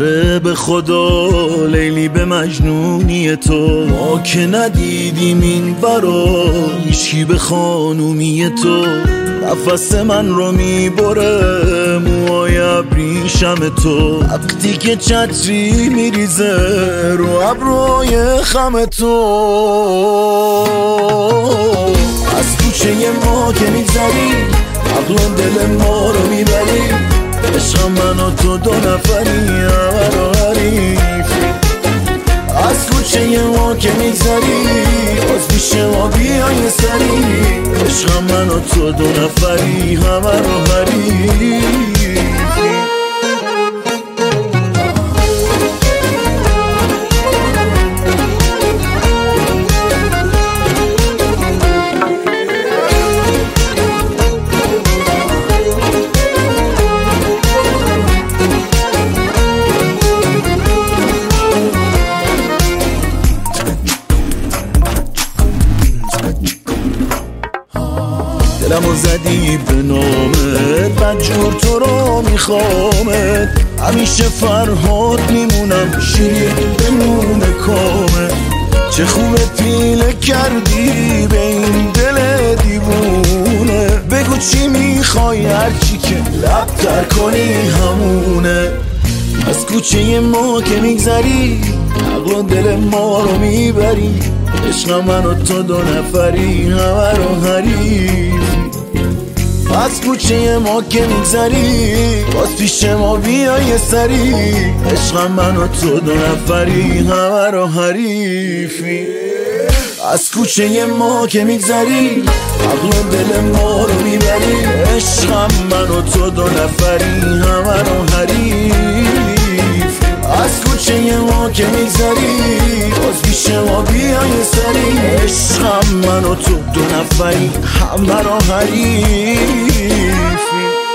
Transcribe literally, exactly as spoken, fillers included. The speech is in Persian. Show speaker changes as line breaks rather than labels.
آره به خدا لیلی به مجنونی تو، ما که ندیدیم این برا هیچکی به خانومی تو. نفس من رو میبره موهای ابریشم تو، وقتی که چتری میریزه رو ابروی خم تو. از کوچه ما که میگذری عقل و دل ما رو میبری، عشق من و تو دو نفری همه رو حریفی. از کوچه ما که میگذری باز پیش ما بیای سری، عشق من و تو دو نفری همه رو حریفی. دلمو زدی به نامت بدجور تو رو میخوامت، همیشه فرهاد میمونم شیرین بمونه کامت. چه خوبه پیله کردی به این دل دیوونه، بگو چی میخوای هرچی که لب تر کنی همونه. از کوچه ما که میگذری عقل و دل ما رو میبری، عشق من و تو دو نفری همه رو حریفی. از کوچه ما که میگذری باز پیش ما بیای سری، عشق من و تو دو نفری همه رو حریفی. از کوچه ما که میگذری عقل و دل ما رو میبری، عشق من و تو دو نفری همه رو حریفی. از کوچه ما که میگذری باز پیش ما بیای سری، عشق من و تو دو نفری همه رو حریفی.